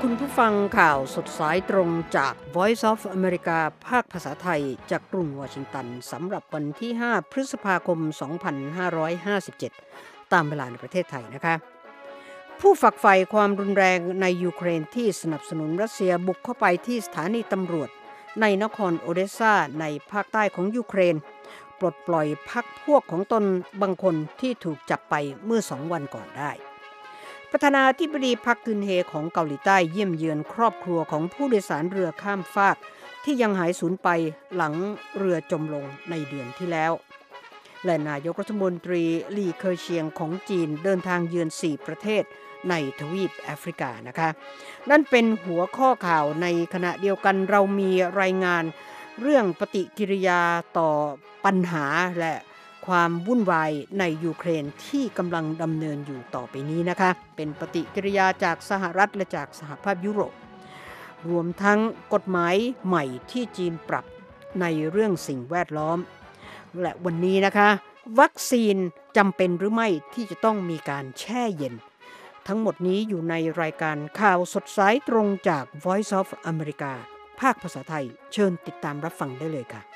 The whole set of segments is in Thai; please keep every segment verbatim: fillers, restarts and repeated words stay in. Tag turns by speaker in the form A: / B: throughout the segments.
A: คุณผู้ฟังข่าวสดสายตรงจาก Voice of America ภาคภาษาไทยจากกรุงวอชิงตันสำหรับวันที่ห้าพฤษภาคมสองพันห้าร้อยห้าสิบเจ็ดตามเวลาในประเทศไทยนะคะผู้ฝักใฝ่ความรุนแรงในยูเครนที่สนับสนุนรัสเซียบุกเข้าไปที่สถานีตำรวจในนครโอเดสซาในภาคใต้ของยูเครนปลดปล่อยพรรคพวกของตนบางคนที่ถูกจับไปเมื่อสองวันก่อนได้ประธานาธิบดีพรรคกึนเฮของเกาหลีใต้เยี่ยมเยือนครอบครัวของผู้โดยสารเรือข้ามฟากที่ยังหายสูญไปหลังเรือจมลงในเดือนที่แล้วและนายกรัฐมนตรีหลี่เคอเชียงของจีนเดินทางเยือนสี่ประเทศในทวีปแอฟริกานะคะนั่นเป็นหัวข้อข่าวในขณะเดียวกันเรามีรายงานเรื่องปฏิกิริยาต่อปัญหาและความวุ่นวายในยูเครนที่กำลังดำเนินอยู่ต่อไปนี้นะคะเป็นปฏิกิริยาจากสหรัฐและจากสหภาพยุโรปรวมทั้งกฎหมายใหม่ที่จีนปรับในเรื่องสิ่งแวดล้อมและวันนี้นะคะวัคซีนจำเป็นหรือไม่ที่จะต้องมีการแช่เย็นทั้งหมดนี้อยู่ในรายการข่าวสดสายตรงจาก Voice of America ภาคภาษาไทยเชิญติดตามรับฟังได้เลยค่ะ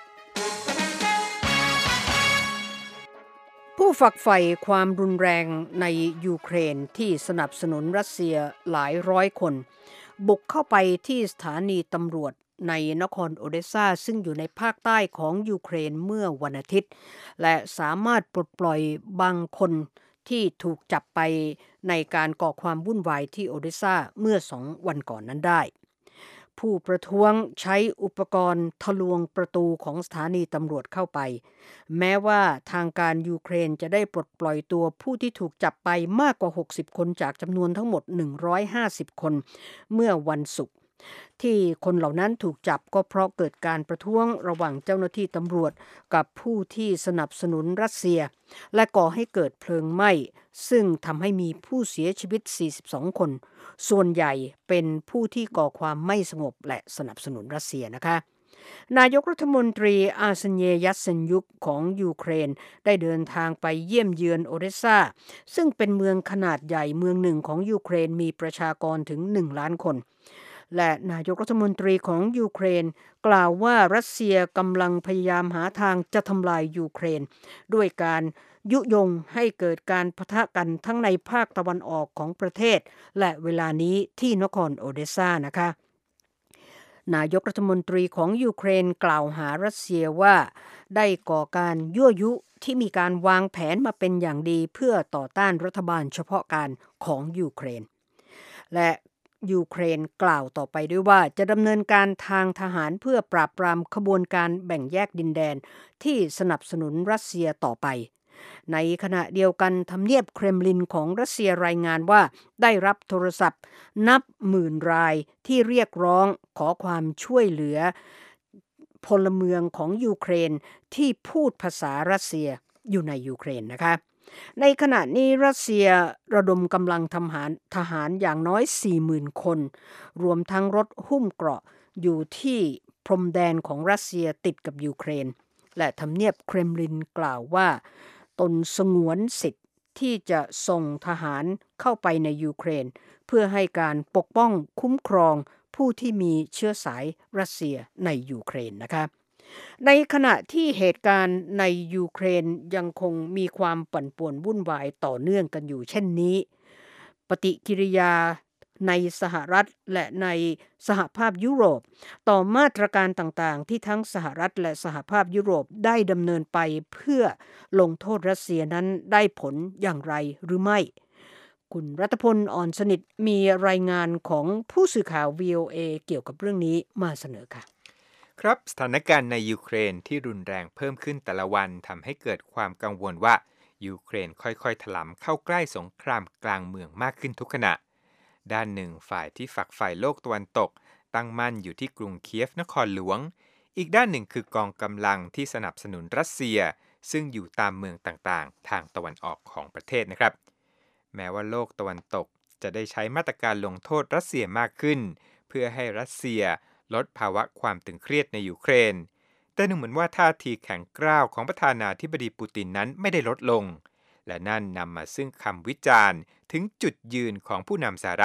A: ผู้ฝักใฝ่ความรุนแรงในยูเครนที่สนับสนุนรัสเซียหลายร้อยคนบุกเข้าไปที่สถานีตำรวจในนครโอเดสซาซึ่งอยู่ในภาคใต้ของยูเครนเมื่อวันอาทิตย์และสามารถปลดปล่อยบางคนที่ถูกจับไปในการก่อความวุ่นวายที่โอเดสซาเมื่อสองวันก่อนนั้นได้ผู้ประท้วงใช้อุปกรณ์ทะลวงประตูของสถานีตำรวจเข้าไปแม้ว่าทางการยูเครนจะได้ปลดปล่อยตัวผู้ที่ถูกจับไปมากกว่าหกสิบคนจากจำนวนทั้งหมดหนึ่งร้อยห้าสิบคนเมื่อวันศุกร์ที่คนเหล่านั้นถูกจับก็เพราะเกิดการประท้วงระหว่างเจ้าหน้าที่ตำรวจกับผู้ที่สนับสนุนรัสเซียและก่อให้เกิดเพลิงไหม้ซึ่งทำให้มีผู้เสียชีวิตสี่สิบสองคนส่วนใหญ่เป็นผู้ที่ก่อความไม่สงบและสนับสนุนรัสเซียนะคะนายกรัฐมนตรีอาร์เซนเยยัตเซนยุคของยูเครนได้เดินทางไปเยี่ยมเยือนโอเดสซาซึ่งเป็นเมืองขนาดใหญ่เมืองหนึ่งของยูเครนมีประชากรถึงหนึ่งล้านคนและนายกรัฐมนตรีของยูเครนกล่าวว่ารัสเซียกำลังพยายามหาทางจะทำลายยูเครนด้วยการยุยงให้เกิดการปะทะกันทั้งในภาคตะวันออกของประเทศและเวลานี้ที่นครโอเดสซานะคะนายกรัฐมนตรีของยูเครนกล่าวหารัสเซียว่าได้ก่อการยั่วยุที่มีการวางแผนมาเป็นอย่างดีเพื่อต่อต้านรัฐบาลเฉพาะการของยูเครนและยูเครนกล่าวต่อไปด้วยว่าจะดำเนินการทางทหารเพื่อปราบปรามขบวนการแบ่งแยกดินแดนที่สนับสนุนรัสเซียต่อไปในขณะเดียวกันทำเนียบเครมลินของรัสเซียรายงานว่าได้รับโทรศัพท์นับหมื่นรายที่เรียกร้องขอความช่วยเหลือพลเมืองของยูเครนที่พูดภาษารัสเซียอยู่ในยูเครนนะคะในขณะนี้รัสเซียระดมกำลังทหารทหารอย่างน้อย สี่หมื่น คนรวมทั้งรถหุ้มเกราะอยู่ที่พรมแดนของรัสเซียติดกับยูเครนและทำเนียบเครมลินกล่าวว่าตนสงวนสิทธิ์ที่จะส่งทหารเข้าไปในยูเครนเพื่อให้การปกป้องคุ้มครองผู้ที่มีเชื้อสายรัสเซียในยูเครนนะคะในขณะที่เหตุการณ์ในยูเครนยังคงมีความปั่นป่วนวุ่นวายต่อเนื่องกันอยู่เช่นนี้ปฏิกิริยาในสหรัฐและในสหภาพยุโรปต่อมาตรการต่างๆที่ทั้งสหรัฐและสหภาพยุโรปได้ดำเนินไปเพื่อลงโทษรัสเซียนั้นได้ผลอย่างไรหรือไม่คุณรัตพลอ่อนสนิทมีรายงานของผู้สื่อข่าว วี โอ เอ เกี่ยวกับเรื่องนี้มาเสนอค่ะ
B: ครับสถานการณ์ในยูเครนที่รุนแรงเพิ่มขึ้นแต่ละวันทำให้เกิดความกังวลว่ายูเครนค่อยๆถลำเข้าใกล้สงครามกลางเมืองมากขึ้นทุกขณะด้านหนึ่งฝ่ายที่ฝักใฝ่โลกตะวันตกตั้งมั่นอยู่ที่กรุงเคียฟนครหลวงอีกด้านหนึ่งคือกองกำลังที่สนับสนุนรัสเซียซึ่งอยู่ตามเมืองต่างๆทางตะวันออกของประเทศนะครับแม้ว่าโลกตะวันตกจะได้ใช้มาตรการลงโทษรัสเซียมากขึ้นเพื่อให้รัสเซียลดภาวะความตึงเครียดในยูเครนแต่ดูเหมือนว่าท่าทีแข็งกร้าวของประธานาธิบดีปูตินนั้นไม่ได้ลดลงและนั่นนำมาซึ่งคำวิจารณ์ถึงจุดยืนของผู้นำสหรัฐ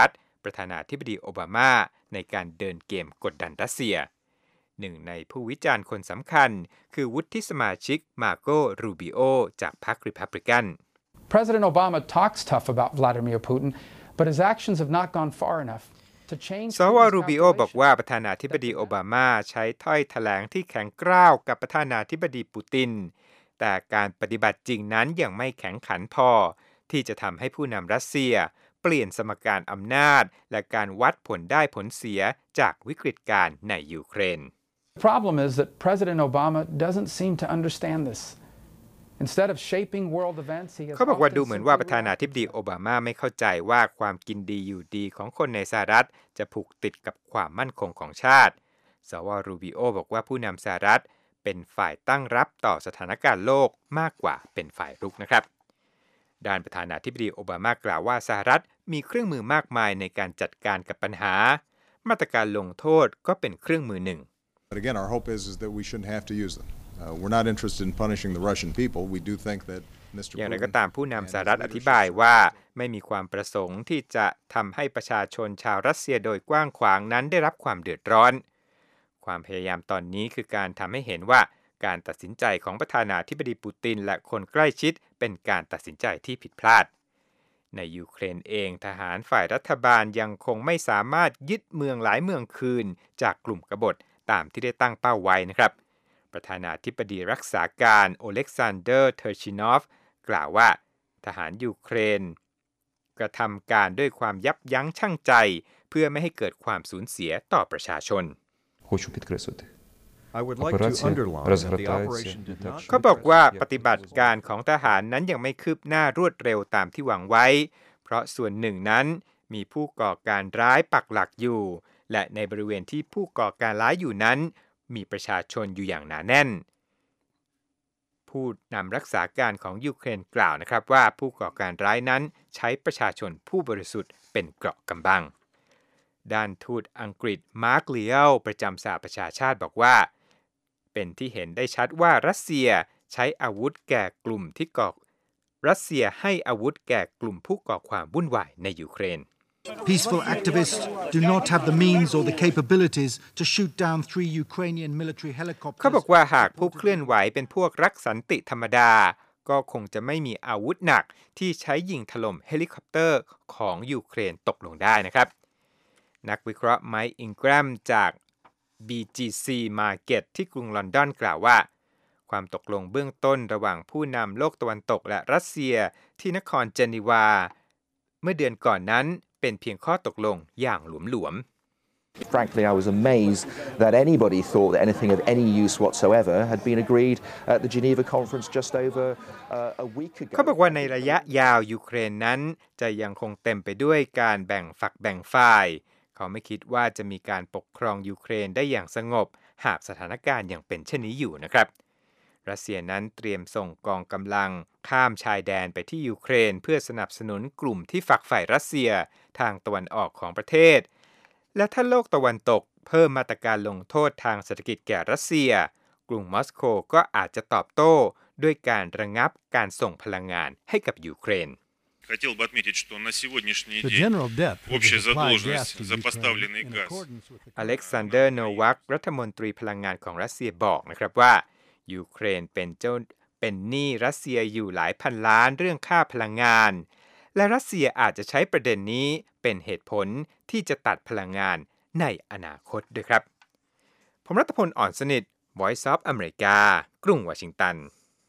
B: ประธานาธิบดีโอบามาในการเดินเกมกดดันรัสเซียหนึ่งในผู้วิจารณ์คนสำคัญคือวุฒิสมาชิกมาโกรูบิโอจากพรรครีพับลิกัน
C: President Obama talks tough about Vladimir Putin, but his actions have not gone far enough to change.
B: สวรูบิโอบอกว่าประธานาธิบดีโอบามาใช้ถ้อยแถลงที่แข็งกร้าวกับประธานาธิบดีปูตินแต่การปฏิบัติจริงนั้นยังไม่แข็งขันพอที่จะทำให้ผู้นำรัสเซียเปลี่ยนสมการอำนาจและการวัดผลได้ผลเสียจากวิกฤตการณ์ในยูเครน
C: The problem is that President Obama doesn't seem to understand this. Instead of shaping world events, he has
B: เขาบอกว่าดูเหมือนว่าประธานาธิบดีโอบามาไม่เข้าใจว่าความกินดีอยู่ดีของคนในสหรัฐจะผูกติดกับความมั่นคงของชาติสวรูบิโอบอกว่าผู้นำสหรัฐเป็นฝ่ายตั้งรับต่อสถานการณ์โลกมากกว่าเป็นฝ่ายรุกนะครับด้านประธานาธิบดีโอบามากล่าวว่าสหรัฐมีเครื่องมือมากมายในการจัดการกับปัญหามาตรการลงโทษก็เป็นเครื่องมือหนึ่ง
D: But again, our hope is, is that we shouldn't have to use them. Uh, we're not interested in punishing the Russian people. We do think that Mister Putin
B: อย่างไรก็ตามผู้นำสหรัฐอธิบายว่าไม่มีความประสงค์ที่จะทำให้ประชาชนชาวรัสเซียโดยกว้างขวางนั้นได้รับความเดือดร้อนความพยายามตอนนี้คือการทำให้เห็นว่าการตัดสินใจของประธานาธิบดีปูตินและคนใกล้ชิดเป็นการตัดสินใจที่ผิดพลาดในยูเครนเองทหารฝ่ายรัฐบาลยังคงไม่สามารถยึดเมืองหลายเมืองคืนจากกลุ่มกบฏตามที่ได้ตั้งเป้าไว้นะครับประธานาธิบดีรักษาการโอเล็กซานเดอร์เทอร์ชินอฟกล่าวว่าทหารยูเครนกระทำการด้วยความยับยั้งชั่งใจเพื่อไม่ให้เกิดความสูญเสียต่อประชาชน
E: Хочу підкреслити.
F: I would like to underline that the operation did not
B: เขาบอกว่าปฏิบัติการของทหารนั้นยังไม่คืบหน้ารวดเร็วตามที่หวังไว้เพราะส่วนหนึ่งนั้นมีผู้ก่อการร้ายปักหลักอยู่และในบริเวณที่ผู้ก่อการร้ายอยู่นั้นมีประชาชนอยู่อย่างหนาแน่นผู้นำรักษาการของยูเครนกล่าวนะครับว่าผู้ก่อการร้ายนั้นใช้ประชาชนผู้บริสุทธิ์เป็นเกราะกำบังด้านทูตอังกฤษมาร์คเลียลประจำสหประชาชาติบอกว่าเป็นที่เห็นได้ชัดว่ารัสเซียใช้อาวุธแก่กลุ่มที่ก่อรัสเซียให้อาวุธแก่กลุ่มผู้ก่อความวุ่นวายในยูเครน
G: Peaceful activists do not have the means or the capabilities to shoot down three Ukrainian military helicopters.
B: เขาบอกว่าหากผู้เคลื่อนไหวเป็นพวกรักสันติธรรมดาก็คงจะไม่มีอาวุธหนักที่ใช้ยิงถล่มเฮลิคอปเตอร์ของยูเครนตกลงได้นะครับนักวิเคราะห์ไมค์อิงแกรมจาก บี จี ซี Market ที่กรุงลอนดอนกล่าวว่าความตกลงเบื้องต้นระหว่างผู้นำโลกตะวันตกและรัสเซียที่นครเจนีวาเมื่อเดือนก่อนนั้นเป็นเพียงข้อตกลงอย่างหลวมๆ
E: Frankly, I was amazed that anybody thought that anything of any use whatsoever had been agreed at the Geneva conference just over uh, a week ago.
B: เขาบอกว่าในระยะยาวยูเครนนั้นจะยังคงเต็มไปด้วยการแบ่งฝักแบ่งฝ่ายเขาไม่คิดว่าจะมีการปกครองยูเครนได้อย่างสงบหากสถานการณ์ยังเป็นเช่นนี้อยู่นะครับรัสเซียนั้นเตรียมส่งกองกำลังข้ามชายแดนไปที่ยูเครนเพื่อสนับสนุนกลุ่มที่ฝักใฝ่รัสเซียทางตะวันออกของประเทศและถ้าโลกตะวันตกเพิ่มมาตรการลงโทษทางเศรษฐกิจแก่รัสเซียกรุงมอสโกก็อาจจะตอบโต้ด้วยการระงับการส่งพลังงานให้กับยูเครน
H: Хотел бы отметить, что на сегодняшний день общая задолженность за поставленный газ
B: อเล็กซานเดอร์โนวัครัฐมนตรีพลังงานของรัสเซียบอกนะครับว่ายูเครนเป็นเจ้าเป็นหนี้รัสเซียอยู่หลายพันล้านเรื่องค่าพลังงานและรัสเซียอาจจะใช้ประเด็นนี้เป็นเหตุผลที่จะตัดพลังงานในอนาคตด้วยครับผมรัตพล อ่อนสนิท Voice of America กรุงวอชิงตัน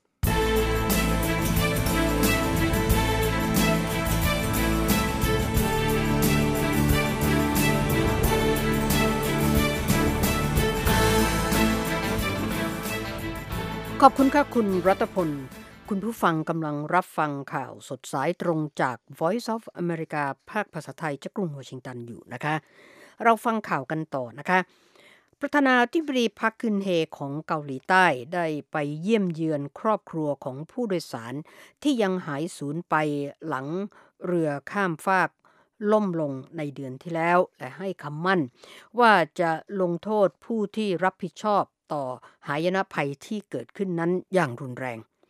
A: ขอบคุณค่ะคุณรัตพลคุณผู้ฟังกำลังรับฟังข่าวสดสายตรงจาก Voice of America ภาคภาษาไทยจากกรุงวอชิงตันอยู่นะคะเราฟังข่าวกันต่อนะคะประธานาธิบดีพรรคกึนเฮของเกาหลีใต้ได้ไปเยี่ยมเยือนครอบครัวของผู้โดยสารที่ยังหายสูญไปหลังเรือข้ามฟากล่มลงในเดือนที่แล้วและให้คำมั่นว่าจะลงโทษผู้ที่รับผิดชอบต่อหายนะภัยที่เกิดขึ้นนั้นอย่างรุนแรง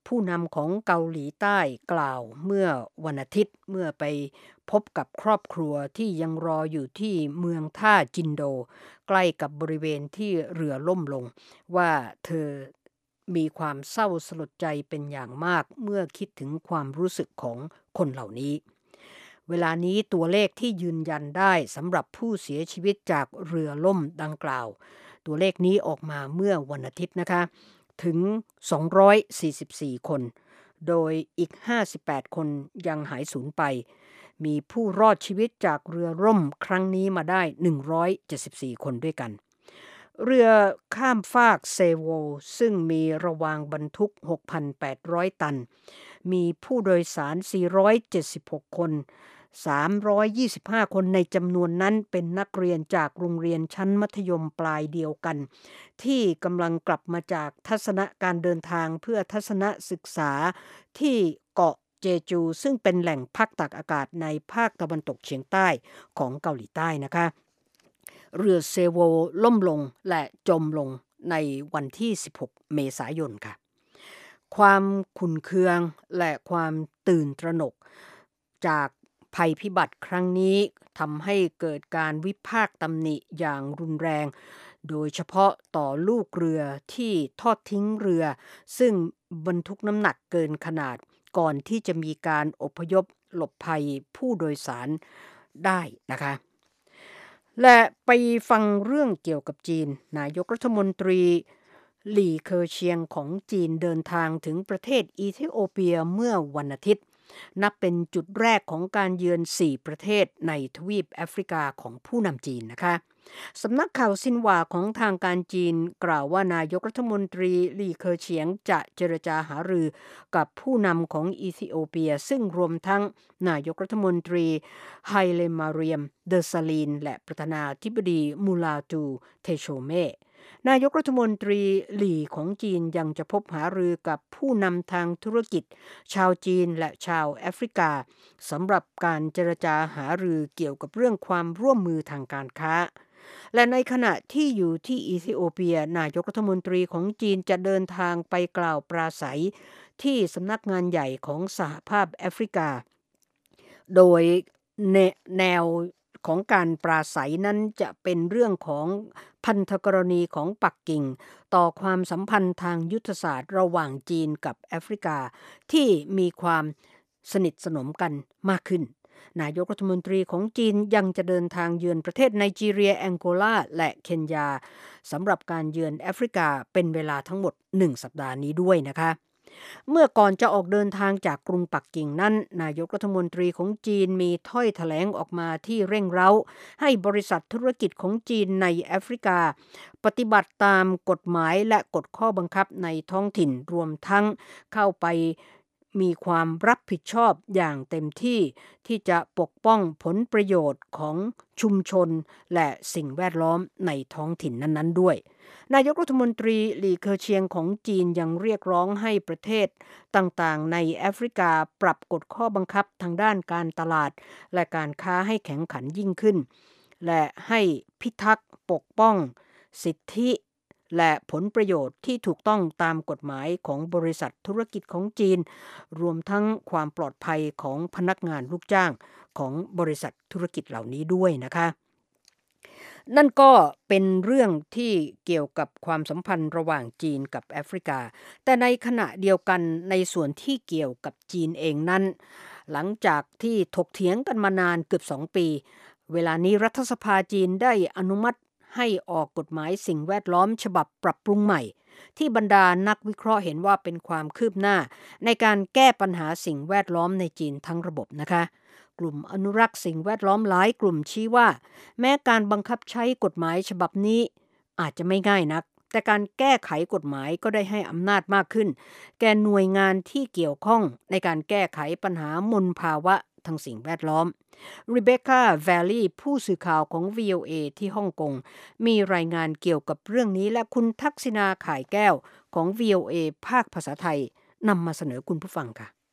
A: ผู้นำของเกาหลีใต้กล่าวเมื่อวันอาทิตย์เมื่อไปพบกับครอบครัวที่ยังรออยู่ที่เมืองท่าจินโดใกล้กับบริเวณที่เรือล่มลงว่าเธอมีความเศร้าสลดใจเป็นอย่างมากเมื่อคิดถึงความรู้สึกของคนเหล่านี้เวลานี้ตัวเลขที่ยืนยันได้สำหรับผู้เสียชีวิตจากเรือล่มดังกล่าวตัวเลขนี้ออกมาเมื่อวันอาทิตย์นะคะถึงสองร้อยสี่สิบสี่คนโดยอีกห้าสิบแปดคนยังหายสูญไปมีผู้รอดชีวิตจากเรือล่มครั้งนี้มาได้หนึ่งร้อยเจ็ดสิบสี่คนด้วยกันเรือข้ามฟากเซโวซึ่งมีระวางบรรทุก หกพันแปดร้อย ตันมีผู้โดยสารสี่ร้อยเจ็ดสิบหกคนสามร้อยยี่สิบห้าคนในจำนวนนั้นเป็นนักเรียนจากโรงเรียนชั้นมัธยมปลายเดียวกันที่กำลังกลับมาจากทัศนการเดินทางเพื่อทัศนศึกษาที่เกาะเจจูซึ่งเป็นแหล่งพักตากอากาศในภาคตะวันตกเฉียงใต้ของเกาหลีใต้นะคะเรือเซโวล่มลงและจมลงในวันที่สิบหกเมษายนค่ะความขุ่นเคืองและความตื่นตระหนกจากภัยพิบัติครั้งนี้ทำให้เกิดการวิพากษ์ตำหนิอย่างรุนแรงโดยเฉพาะต่อลูกเรือที่ทอดทิ้งเรือซึ่งบรรทุกน้ำหนักเกินขนาดก่อนที่จะมีการอพยพหลบภัยผู้โดยสารได้นะคะและไปฟังเรื่องเกี่ยวกับจีนนายกรัฐมนตรีหลี่เคอเชียงของจีนเดินทางถึงประเทศอีธิโอเปียเมื่อวันอาทิตย์นับเป็นจุดแรกของการเยือนสี่ประเทศในทวีปแอฟริกาของผู้นำจีนนะคะสำนักข่าวซินหวาของทางการจีนกล่าวว่านายกรัฐมนตรีหลี่เคอเฉียงจะเจรจาหารือกับผู้นำของอีธิโอเปียซึ่งรวมทั้งนายกรัฐมนตรีไฮเลมาเรียมเดอซาลีนและประธานาธิบดีมูลาตูเทโชเมนายกรัฐมนตรีหลี่ของจีนยังจะพบหารือกับผู้นำทางธุรกิจชาวจีนและชาวแอฟริกาสำหรับการเจรจาหารือเกี่ยวกับเรื่องความร่วมมือทางการค้าและในขณะที่อยู่ที่อีธิโอเปียนายกรัฐมนตรีของจีนจะเดินทางไปกล่าวปราศัยที่สำนักงานใหญ่ของสหภาพแอฟริกาโดยแนวของการปราศัยนั้นจะเป็นเรื่องของพันธกรณีของปักกิ่งต่อความสัมพันธ์ทางยุทธศาสตร์ระหว่างจีนกับแอฟริกาที่มีความสนิทสนมกันมากขึ้นนายกรัฐมนตรีของจีนยังจะเดินทางเยือนประเทศไนจีเรียแองโกลาและเคนยาสำหรับการเยือนแอฟริกาเป็นเวลาทั้งหมดหนึ่งสัปดาห์นี้ด้วยนะคะเมื่อก่อนจะออกเดินทางจากกรุงปักกิ่งนั้นนายกรัฐมนตรีของจีนมีถ้อยแถลงออกมาที่เร่งเร้าให้บริษัทธุรกิจของจีนในแอฟริกาปฏิบัติตามกฎหมายและกฎข้อบังคับในท้องถิ่นรวมทั้งเข้าไปมีความรับผิดชอบอย่างเต็มที่ที่จะปกป้องผลประโยชน์ของชุมชนและสิ่งแวดล้อมในท้องถิ่นนั้นๆด้วยนายกรัฐมนตรีหลี่เคอเชียงของจีนยังเรียกร้องให้ประเทศต่างๆในแอฟริกาปรับกฎข้อบังคับทางด้านการตลาดและการค้าให้แข็งขันยิ่งขึ้นและให้พิทักษ์ปกป้องสิทธิและผลประโยชน์ที่ถูกต้องตามกฎหมายของบริษัทธุรกิจของจีนรวมทั้งความปลอดภัยของพนักงานลูกจ้างของบริษัทธุรกิจเหล่านี้ด้วยนะคะนั่นก็เป็นเรื่องที่เกี่ยวกับความสัมพันธ์ระหว่างจีนกับแอฟริกาแต่ในขณะเดียวกันในส่วนที่เกี่ยวกับจีนเองนั้นหลังจากที่ถกเถียงกันมานานเกือบสองปีเวลานี้รัฐสภาจีนได้อนุมัติให้ออกกฎหมายสิ่งแวดล้อมฉบับปรับปรุงใหม่ที่บรรดานักวิเคราะห์เห็นว่าเป็นความคืบหน้าในการแก้ปัญหาสิ่งแวดล้อมในจีนทั้งระบบนะคะกลุ่มอนุรักษ์สิ่งแวดล้อมหลายกลุ่มชี้ว่าแม้การบังคับใช้กฎหมายฉบับนี้อาจจะไม่ง่ายนักแต่การแก้ไขกฎหมายก็ได้ให้อำนาจมากขึ้นแก่หน่วยงานที่เกี่ยวข้องในการแก้ไขปัญหามลภาวะทางสิ่งแวดล้อมรีเบคก้าแวลลี่ผู้สื่อข่าวของ วี โอ เอ ที่ฮ่องกงมีรายงานเกี่ยวกับเรื่องนี้และคุณทักษิณาข่ายแก้วของ วี โอ เอ ภาคภาษาไทยนำมาเสนอคุณผู้ฟังค่ะ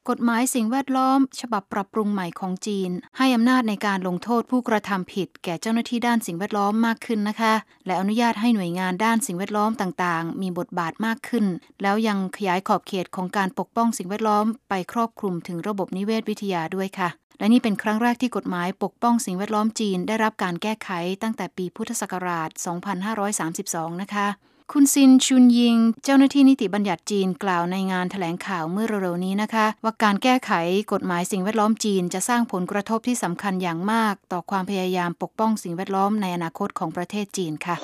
I: กฎหมายสิ่งแวดล้อมฉบับปรับปรุงใหม่ของจีนให้อำนาจในการลงโทษผู้กระทำผิดแก่เจ้าหน้าที่ด้านสิ่งแวดล้อมมากขึ้นนะคะและอนุญาตให้หน่วยงานด้านสิ่งแวดล้อมต่างๆมีบทบาทมากขึ้นแล้วยังขยายขอบเขตของการปกป้องสิ่งแวดล้อมไปครอบคลุมถึงระบบนิเวศวิทยาด้วยค่ะและนี่เป็นครั้งแรกที่กฎหมายปกป้องสิ่งแวดล้อมจีนได้รับการแก้ไขตั้งแต่ปีพุทธศักราชสองพันห้าร้อยสามสิบสองนะคะคุณซินชุนยิงเจ้าหน้าที่นิติบัญญัติจีนกล่าวในงานแถลงข่าวเมื่อเร็วๆนี้นะคะว่าการแก้ไขกฎหมายสิ่งแวดล้อมจีนจะสร้างผลกระทบที่สำคัญอย่างมากต่อความพยายามปกป้องสิ่งแวดล้อมในอนาคตของประเทศจีนค่ะ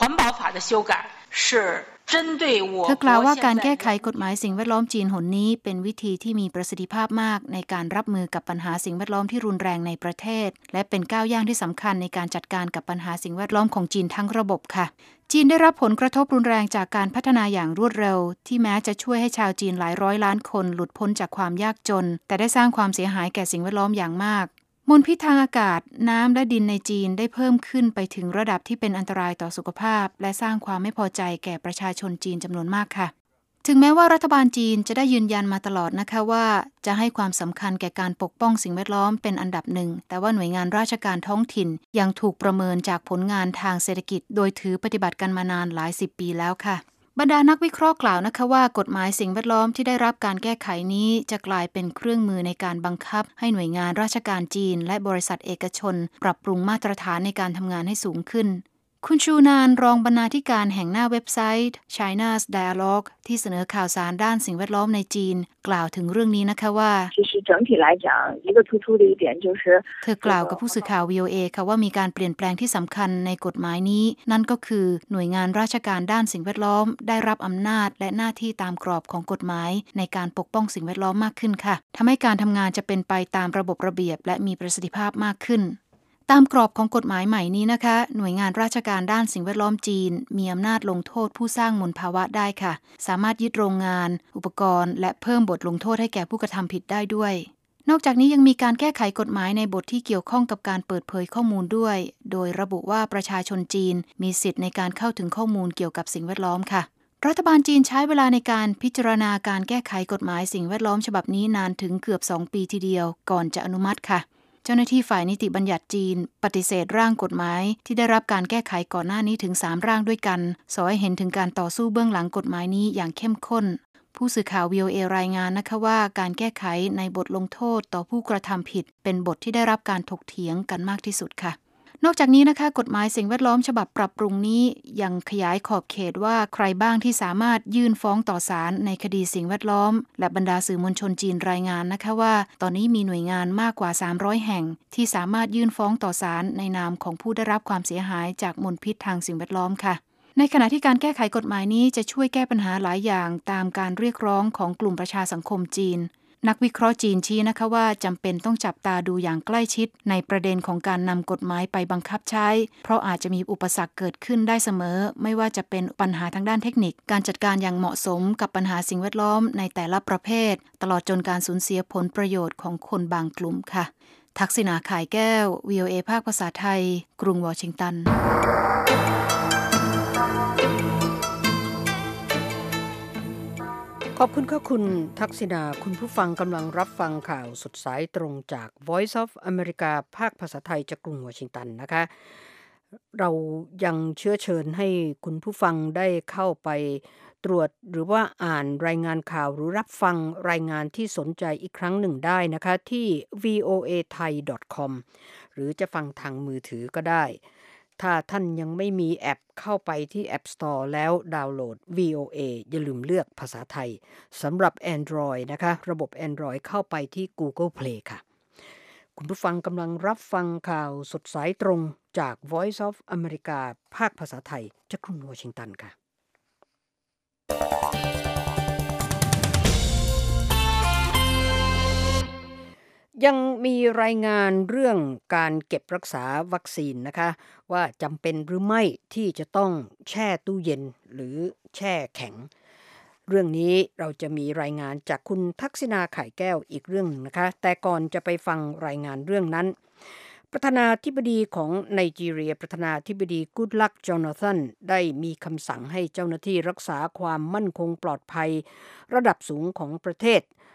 I: เธอกล่าวว่าการแก้ไขกฎหมายสิ่งแวดล้อมจีนหนนี้เป็นวิธีที่มีประสิทธิภาพมากในการรับมือกับปัญหาสิ่งแวดล้อมที่รุนแรงในประเทศและเป็นก้าวย่างที่สำคัญในการจัดการกับปัญหาสิ่งแวดล้อมของจีนทั้งระบบค่ะจีนได้รับผลกระทบรุนแรงจากการพัฒนาอย่างรวดเร็วที่แม้จะช่วยให้ชาวจีนหลายร้อยล้านคนหลุดพ้นจากความยากจนแต่ได้สร้างความเสียหายแก่สิ่งแวดล้อมอย่างมากมลพิษทางอากาศน้ำและดินในจีนได้เพิ่มขึ้นไปถึงระดับที่เป็นอันตรายต่อสุขภาพและสร้างความไม่พอใจแก่ประชาชนจีนจำนวนมากค่ะถึงแม้ว่ารัฐบาลจีนจะได้ยืนยันมาตลอดนะคะว่าจะให้ความสำคัญแก่การปกป้องสิ่งแวดล้อมเป็นอันดับหนึ่งแต่ว่าหน่วยงานราชการท้องถิ่นยังถูกประเมินจากผลงานทางเศรษฐกิจโดยถือปฏิบัติกันมานานหลายสิบปีแล้วค่ะบรรดานักวิเคราะห์กล่าวนะคะว่ากฎหมายสิ่งแวดล้อมที่ได้รับการแก้ไขนี้จะกลายเป็นเครื่องมือในการบังคับให้หน่วยงานราชการจีนและบริษัทเอกชนปรับปรุงมาตรฐานในการทำงานให้สูงขึ้นคุณชูนานรองบรรณาธิการแห่งหน้าเว็บไซต์ China's Dialogue ที่เสนอข่าวสารด้านสิ่งแวดล้อมในจีนกล่าวถึงเรื่องนี้นะคะว่าเธอกล่าวกับผู้สื่อข่าว วี โอ เอ ค่ะว่ามีการเปลี่ยนแปลงที่สำคัญในกฎหมายนี้นั่นก็คือหน่วยงานราชการด้านสิ่งแวดล้อมได้รับอำนาจและหน้าที่ตามกรอบของกฎหมายในการปกป้องสิ่งแวดล้อมมากขึ้นค่ะทำให้การทำงานจะเป็นไปตามระบบระเบียบและมีประสิทธิภาพมากขึ้นตามกรอบของกฎหมายใหม่นี้นะคะหน่วยงานราชการด้านสิ่งแวดล้อมจีนมีอำนาจลงโทษผู้สร้างมลภาวะได้ค่ะสามารถยึดโรงงานอุปกรณ์และเพิ่มบทลงโทษให้แก่ผู้กระทำผิดได้ด้วยนอกจากนี้ยังมีการแก้ไขกฎหมายในบทที่เกี่ยวข้องกับการเปิดเผยข้อมูลด้วยโดยระบุว่าประชาชนจีนมีสิทธิ์ในการเข้าถึงข้อมูลเกี่ยวกับสิ่งแวดล้อมค่ะรัฐบาลจีนใช้เวลาในการพิจารณาการแก้ไขกฎหมายสิ่งแวดล้อมฉบับนี้นานถึงเกือบสองปีทีเดียวก่อนจะอนุมัติค่ะเจ้าหน้าที่ฝ่ายนิติบัญญัติจีนปฏิเสธร่างกฎหมายที่ได้รับการแก้ไขก่อนหน้านี้ถึงสามร่างด้วยกันสอให้เห็นถึงการต่อสู้เบื้องหลังกฎหมายนี้อย่างเข้มข้นผู้สื่อข่าว วี โอ เอ รายงานนะคะว่าการแก้ไขในบทลงโทษต่อผู้กระทำผิดเป็นบทที่ได้รับการถกเถียงกันมากที่สุดค่ะนอกจากนี้นะคะกฎหมายสิ่งแวดล้อมฉบับปรับปรุงนี้ยังขยายขอบเขตว่าใครบ้างที่สามารถยื่นฟ้องต่อศาลในคดีสิ่งแวดล้อมและบรรดาสื่อมวลชนจีนรายงานนะคะว่าตอนนี้มีหน่วยงานมากกว่าสามร้อยแห่งที่สามารถยื่นฟ้องต่อศาลในนามของผู้ได้รับความเสียหายจากมลพิษทางสิ่งแวดล้อมค่ะในขณะที่การแก้ไขกฎหมายนี้จะช่วยแก้ปัญหาหลายอย่างตามการเรียกร้องของกลุ่มประชาสังคมจีนนักวิเคราะห์จีนชี้นะคะว่าจำเป็นต้องจับตาดูอย่างใกล้ชิดในประเด็นของการนำกฎหมายไปบังคับใช้เพราะอาจจะมีอุปสรรคเกิดขึ้นได้เสมอไม่ว่าจะเป็นปัญหาทางด้านเทคนิคการจัดการอย่างเหมาะสมกับปัญหาสิ่งแวดล้อมในแต่ละประเภทตลอดจนการสูญเสียผลประโยชน์ของคนบางกลุ่มค่ะทักษิณาข่ายแก้ว วี โอ เอ ภาคภาษาไทยกรุงวอชิงตัน
A: ขอบคุณค่ะคุณทักษิณาคุณผู้ฟังกำลังรับฟังข่าวสดสายตรงจาก Voice of America ภาคภาษาไทยจากกรุงวอชิงตันนะคะเรายังเชื้อเชิญให้คุณผู้ฟังได้เข้าไปตรวจหรือว่าอ่านรายงานข่าวหรือรับฟังรายงานที่สนใจอีกครั้งหนึ่งได้นะคะที่ วี โอ เอ ไทย ดอท คอม หรือจะฟังทางมือถือก็ได้ถ้าท่านยังไม่มีแอปเข้าไปที่ App Store แล้วดาวน์โหลด วี โอ เอ อย่าลืมเลือกภาษาไทยสำหรับ Android นะคะระบบ Android เข้าไปที่ Google Play ค่ะคุณผู้ฟังกำลังรับฟังข่าวสดสายตรงจาก Voice of America ภาคภาษาไทยจากกรุงวอชิงตันค่ะยังมีรายงานเรื่องการเก็บรักษาวัคซีนนะคะว่าจำเป็นหรือไม่ที่จะต้องแช่ตู้เย็นหรือแช่แข็งเรื่องนี้เราจะมีรายงานจากคุณทักษิณาข่ายแก้วอีกเรื่องหนึ่งนะคะแต่ก่อนจะไปฟังรายงานเรื่องนั้นประธานาธิบดีของไนจีเรียประธานาธิบดีกู๊ดลักจอนาธันได้มีคำสั่งให้เจ้าหน้าที่รักษาความมั่นคงปลอดภัยระดับสูงของประเทศ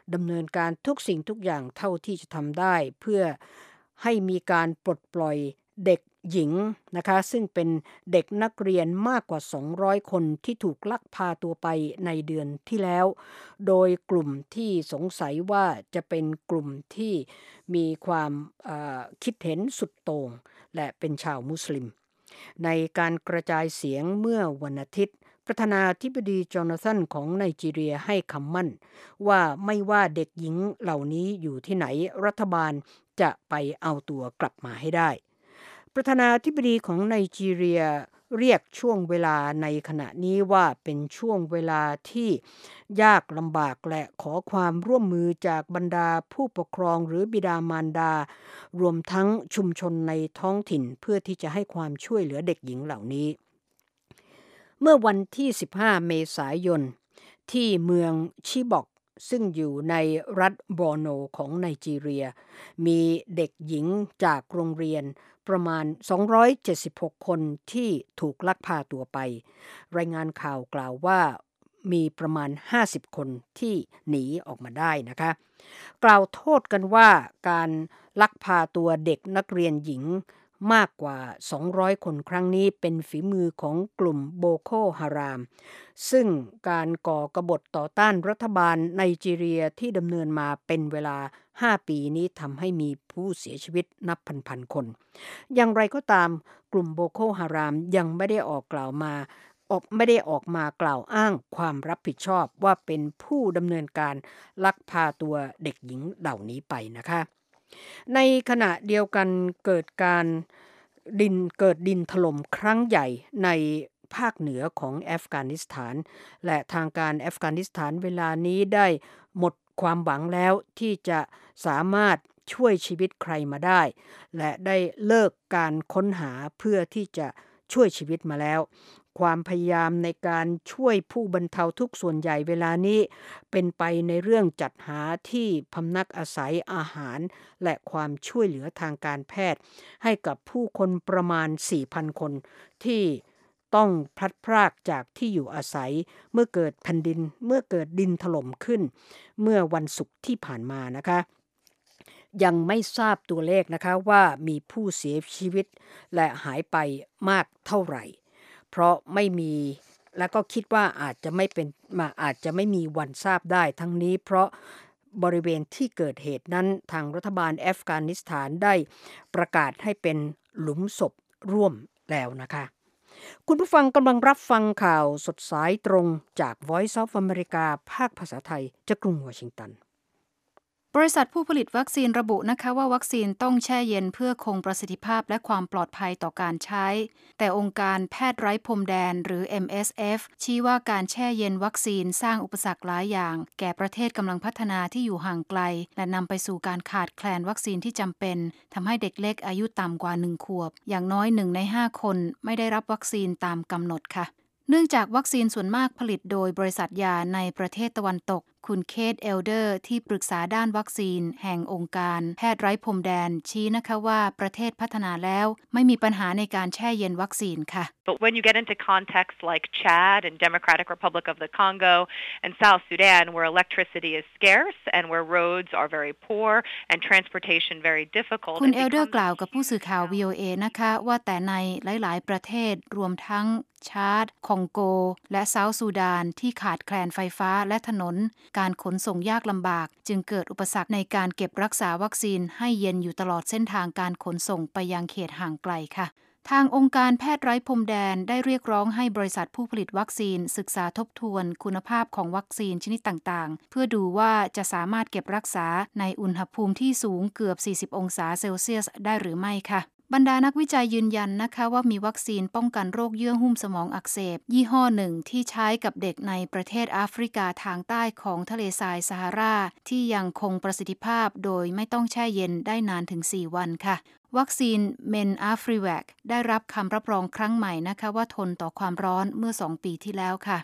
A: ดำเนินการทุกสิ่งทุกอย่างเท่าที่จะทำได้เพื่อให้มีการปลดปล่อยเด็กหญิงนะคะซึ่งเป็นเด็กนักเรียนมากกว่าสองร้อยคนที่ถูกลักพาตัวไปในเดือนที่แล้วโดยกลุ่มที่สงสัยว่าจะเป็นกลุ่มที่มีความคิดเห็นสุดโต่งและเป็นชาวมุสลิมในการกระจายเสียงเมื่อวันอาทิตย์ประธานาธิบดีจอนาธานของไนจีเรียให้คำมั่นว่าไม่ว่าเด็กหญิงเหล่านี้อยู่ที่ไหนรัฐบาลจะไปเอาตัวกลับมาให้ได้ประธานาธิบดีของไนจีเรียเรียกช่วงเวลาในขณะนี้ว่าเป็นช่วงเวลาที่ยากลำบากและขอความร่วมมือจากบรรดาผู้ปกครองหรือบิดามารดารวมทั้งชุมชนในท้องถิ่นเพื่อที่จะให้ความช่วยเหลือเด็กหญิงเหล่านี้เมื่อวันที่สิบห้าเมษายนที่เมืองชิบอกซึ่งอยู่ในรัฐบอร์โนของไนจีเรียมีเด็กหญิงจากโรงเรียนประมาณสองร้อยเจ็ดสิบหกคนที่ถูกลักพาตัวไปรายงานข่าวกล่าวว่ามีประมาณห้าสิบคนที่หนีออกมาได้นะคะกล่าวโทษกันว่าการลักพาตัวเด็กนักเรียนหญิงมากกว่าสองร้อยคนครั้งนี้เป็นฝีมือของกลุ่มโบโคฮารามซึ่งการก่อกบฏต่อต้านรัฐบาลไนจีเรียที่ดำเนินมาเป็นเวลาห้าปีนี้ทำให้มีผู้เสียชีวิตนับพันๆคนอย่างไรก็ตามกลุ่มโบโคฮารามยังไม่ได้ออกกล่าวมาออกไม่ได้ออกมากล่าวอ้างความรับผิดชอบว่าเป็นผู้ดำเนินการลักพาตัวเด็กหญิงเหล่านี้ไปนะคะในขณะเดียวกันเกิดการดินเกิดดินถล่มครั้งใหญ่ในภาคเหนือของอัฟกานิสถานและทางการอัฟกานิสถานเวลานี้ได้หมดความหวังแล้วที่จะสามารถช่วยชีวิตใครมาได้และได้เลิกการค้นหาเพื่อที่จะช่วยชีวิตมาแล้วความพยายามในการช่วยผู้บรรเทาทุกข์ส่วนใหญ่เวลานี้เป็นไปในเรื่องจัดหาที่พำนักอาศัยอาหารและความช่วยเหลือทางการแพทย์ให้กับผู้คนประมาณ สี่พัน คนที่ต้องพลัดพรากจากที่อยู่อาศัยเมื่อเกิดแผ่นดินเมื่อเกิดดินถล่มขึ้นเมื่อวันศุกร์ที่ผ่านมานะคะยังไม่ทราบตัวเลขนะคะว่ามีผู้เสียชีวิตและหายไปมากเท่าไหร่เพราะไม่มีแล้วก็คิดว่าอาจจะไม่เป็นมาอาจจะไม่มีวันทราบได้ทั้งนี้เพราะบริเวณที่เกิดเหตุนั้นทางรัฐบาลอัฟกานิสถานได้ประกาศให้เป็นหลุมศพร่วมแล้วนะคะคุณผู้ฟังกำลังรับฟังข่าวสดสายตรงจาก Voice of America ภาคภาษาไทยจากกรุงวอชิงตัน
I: บริษัทผู้ผลิตวัคซีนระบุนะคะว่าวัคซีนต้องแช่เย็นเพื่อคงประสิทธิภาพและความปลอดภัยต่อการใช้แต่องค์การแพทย์ไร้พรมแดนหรือ เอ็ม เอส เอฟ ชี้ว่าการแช่เย็นวัคซีนสร้างอุปสรรคหลายอย่างแก่ประเทศกำลังพัฒนาที่อยู่ห่างไกลและนำไปสู่การขาดแคลนวัคซีนที่จำเป็นทำให้เด็กเล็กอายุต่ำกว่าหนึ่งขวบอย่างน้อยหนึ่งในห้าคนไม่ได้รับวัคซีนตามกำหนดค่ะเนื่องจากวัคซีนส่วนมากผลิตโดยบริษัทยาในประเทศตะวันตกคุณเคทเอลเดอร์ที่ปรึกษาด้านวัคซีนแห่งองค์การแพทย์ไร้พรมแดนชี้นะคะว่าประเทศพัฒนาแล้วไม่มีปัญหาในการแช่เย็นวัคซีนค่ะ
J: But when you get into contexts like Chad and Democratic Republic of the Congo and South Sudan where electricity is scarce and where roads are very poor and transportation very difficult
I: คุณเอลเดอร์กล่าวกับผู้สื่อข่าว วี โอ เอ นะคะว่าแต่ในหลายๆประเทศรวมทั้งชาดคองโกและเซาท์ซูดานที่ขาดแคลนไฟฟ้าและถนนการขนส่งยากลำบากจึงเกิดอุปสรรคในการเก็บรักษาวัคซีนให้เย็นอยู่ตลอดเส้นทางการขนส่งไปยังเขตห่างไกลค่ะทางองค์การแพทย์ไร้พรมแดนได้เรียกร้องให้บริษัทผู้ผลิตวัคซีนศึกษาทบทวนคุณภาพของวัคซีนชนิดต่างๆเพื่อดูว่าจะสามารถเก็บรักษาในอุณหภูมิที่สูงเกือบสี่สิบองศาเซลเซียสได้หรือไม่ค่ะบรรดานักวิจัยยืนยันนะคะว่ามีวัคซีนป้องกันโรคเยื่อหุ้มสมองอักเสบยี่ห้อหนึ่งที่ใช้กับเด็กในประเทศแอฟริกาทางใต้ของทะเลทรายซาฮาราที่ยังคงประสิทธิภาพโดยไม่ต้องแช่เย็นได้นานถึงสี่วันค่ะวัคซีนเมนอาฟริแวคได้รับคำรับรองครั้งใหม่นะคะว่าทนต่อความร้อนเมื่อสองปีที่แล้วค่ะ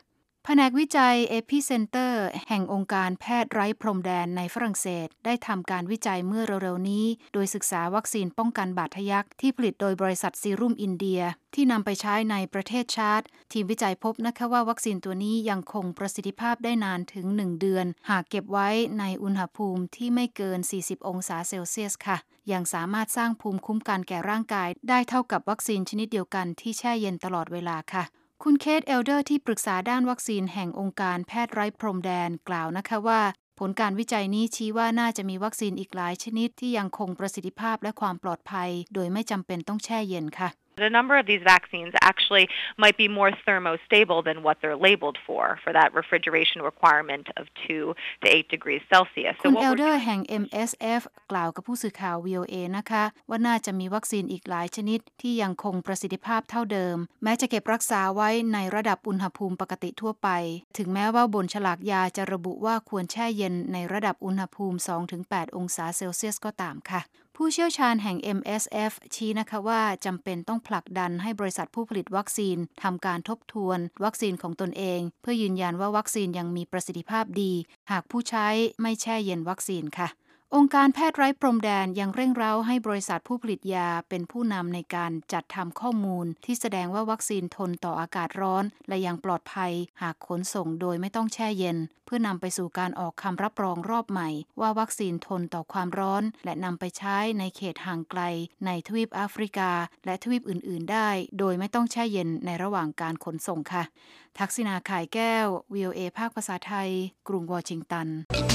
I: แผนกวิจัย Epicenter แห่งองค์การแพทย์ไร้พรมแดนในฝรั่งเศสได้ทำการวิจัยเมื่อเร็วๆนี้โดยศึกษาวัคซีนป้องกันบาดทะยักที่ผลิตโดยบริษัทซีรุ่มอินเดียที่นำไปใช้ในประเทศชาดทีมวิจัยพบนะคะว่าวัคซีนตัวนี้ยังคงประสิทธิภาพได้นานถึงหนึ่งเดือนหากเก็บไว้ในอุณหภูมิที่ไม่เกินสี่สิบองศาเซลเซียสค่ะยังสามารถสร้างภูมิคุ้มกันแก่ร่างกายได้เท่ากับวัคซีนชนิดเดียวกันที่แช่เย็นตลอดเวลาค่ะคุณเคทเอลเดอร์ที่ปรึกษาด้านวัคซีนแห่งองค์การแพทย์ไร้พรมแดนกล่าวนะคะว่าผลการวิจัยนี้ชี้ว่าน่าจะมีวัคซีนอีกหลายชนิดที่ยังคงประสิทธิภาพและความปลอดภัยโดยไม่จำเป็นต้องแช่เย็นค่ะ
J: A number of these vaccines actually might be more thermostable than what they're labeled for, for that refrigeration requirement of two to eight degrees Celsius.
I: คุณเอลเดอร์แห่ง เอ็ม เอส เอฟ กล่าวกับผู้สื่อข่าว วี โอ เอ นะคะว่าน่าจะมีวัคซีนอีกหลายชนิดที่ยังคงประสิทธิภาพเท่าเดิมแม้จะเก็บรักษาไว้ในระดับอุณหภูมิปกติทั่วไปถึงแม้ว่าบนฉลากยาจะระบุว่าควรแช่เย็นในระดับอุณหภูมิ สองถึงแปด องศาเซลเซียสก็ตามค่ะผู้เชี่ยวชาญแห่ง เอ็ม เอส เอฟ ชี้นะคะว่าจำเป็นต้องผลักดันให้บริษัทผู้ผลิตวัคซีนทำการทบทวนวัคซีนของตนเองเพื่อยืนยันว่าวัคซีนยังมีประสิทธิภาพดีหากผู้ใช้ไม่แช่เย็นวัคซีนค่ะองค์การแพทย์ไร้พรมแดนยังเร่งเร้าให้บริษัทผู้ผลิตยาเป็นผู้นำในการจัดทำข้อมูลที่แสดงว่าวัคซีนทนต่ออากาศร้อนและยังปลอดภัยหากขนส่งโดยไม่ต้องแช่เย็นเพื่อนำไปสู่การออกคำรับรองรอบใหม่ว่าวัคซีนทนต่อความร้อนและนำไปใช้ในเขตห่างไกลในทวีปแอฟริกาและทวีปอื่นๆได้โดยไม่ต้องแช่เย็นในระหว่างการขนส่งค่ะทักษิณาข่ายแก้ว วี โอ เอ ภาคภาษาไทยกรุงวอชิงตัน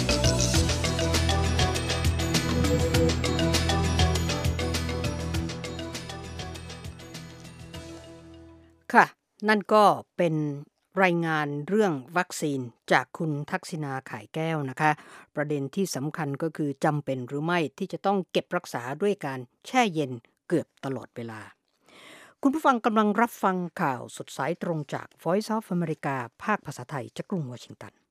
A: ค่ะนั่นก็เป็นรายงานเรื่องวัคซีนจากคุณทักษิณาข่ายแก้วนะคะประเด็นที่สำคัญก็คือจำเป็นหรือไม่ที่จะต้องเก็บรักษาด้วยการแช่เย็นเกือบตลอดเวลาคุณผู้ฟังกำลังรับฟังข่าวสดสายตรงจาก Voice of America ภาคภาษาไทยจากกรุงวอชิงตัน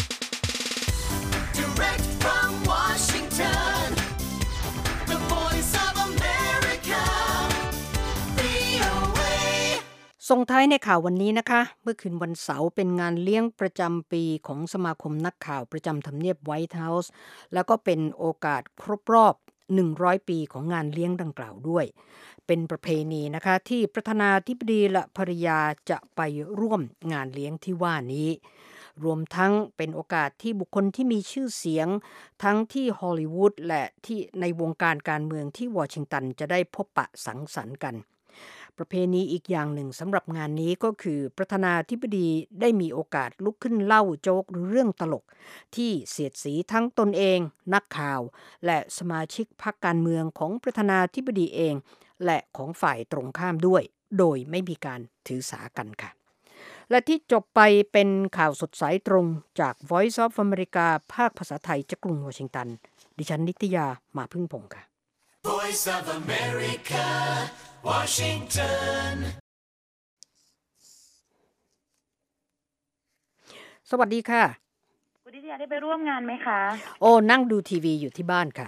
K: Direct from Washington, the Voice of America, วี โอ เอ
A: ส่งท้ายในข่าววันนี้นะคะเมื่อคืนวันเสาร์เป็นงานเลี้ยงประจำปีของสมาคมนักข่าวประจำทำเนียบไวท์เฮาส์แล้วก็เป็นโอกาสครบรอบหนึ่งร้อยปีของงานเลี้ยงดังกล่าวด้วยเป็นประเพณีนะคะที่ประธานาธิบดีและภริยาจะไปร่วมงานเลี้ยงที่ว่านี้รวมทั้งเป็นโอกาสที่บุคคลที่มีชื่อเสียงทั้งที่ฮอลลีวูดและที่ในวงการการเมืองที่วอชิงตันจะได้พบปะสังสรรค์กันประเพณีอีกอย่างหนึ่งสำหรับงานนี้ก็คือประธานาธิบดีได้มีโอกาสลุกขึ้นเล่าโจ๊กหรือเรื่องตลกที่เสียดสีทั้งตนเองนักข่าวและสมาชิกพรรคการเมืองของประธานาธิบดีเองและของฝ่ายตรงข้ามด้วยโดยไม่มีการถือสากันค่ะและที่จบไปเป็นข่าวสดสายตรงจาก Voice of America ภาคภาษาไทยจากกรุงวอชิงตันดิฉันนิตยามาพึ่งพงศ์ค่ะ
K: Voice of America, Washington
A: สวัสดีค่ะ
L: คุณนิตยาได้ไปร่วมงานไหมคะ
A: โอ้นั่งดูทีวีอยู่ที่บ้านค่ะ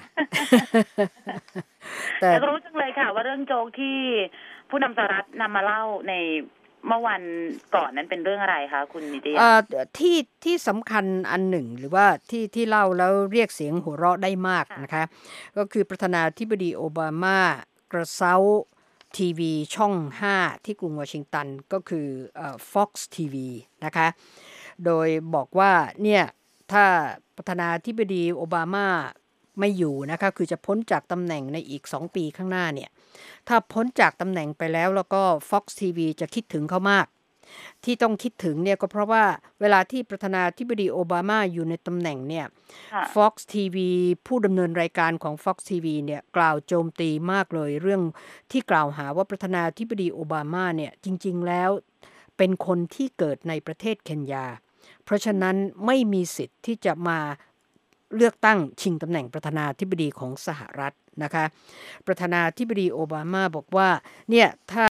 L: แต่ก็รู้จังเลยค่ะว่าเรื่องโจ๊กที่ผู้นำสหรัฐนำมาเล่าในเมื่อวันก่อนนั้นเป็นเรื่องอะไรคะคุณนิตยา
A: ที่ที่สำคัญอันหนึ่งหรือว่าที่ที่เล่าแล้วเรียกเสียงหัวเราะได้มากนะคะก็คือประธานาธิบดีโอบามากระเซ้าทีวีช่องห้าที่กรุงวอชิงตันก็คือเอ่อ Fox ที วี นะคะโดยบอกว่าเนี่ยถ้าประธานาธิบดีโอบามาไม่อยู่นะคะคือจะพ้นจากตำแหน่งในอีกสองปีข้างหน้าเนี่ยถ้าพ้นจากตำแหน่งไปแล้วแล้วก็ Fox ที วี จะคิดถึงเขามากที่ต้องคิดถึงเนี่ยก็เพราะว่าเวลาที่ประธานาธิบดีโอบามาอยู่ในตำแหน่งเนี่ย Fox ที วี ผู้ดำเนินรายการของ Fox ที วี เนี่ยกล่าวโจมตีมากเลยเรื่องที่กล่าวหาว่าประธานาธิบดีโอบามาเนี่ยจริงๆแล้วเป็นคนที่เกิดในประเทศเคนยาเพราะฉะนั้นไม่มีสิทธิ์ที่จะมาเลือกตั้งชิงตำแหน่งประธานาธิบดีของสหรัฐนะคะประธานาธิบดีโอบามาบอกว่าเนี่ยถ้า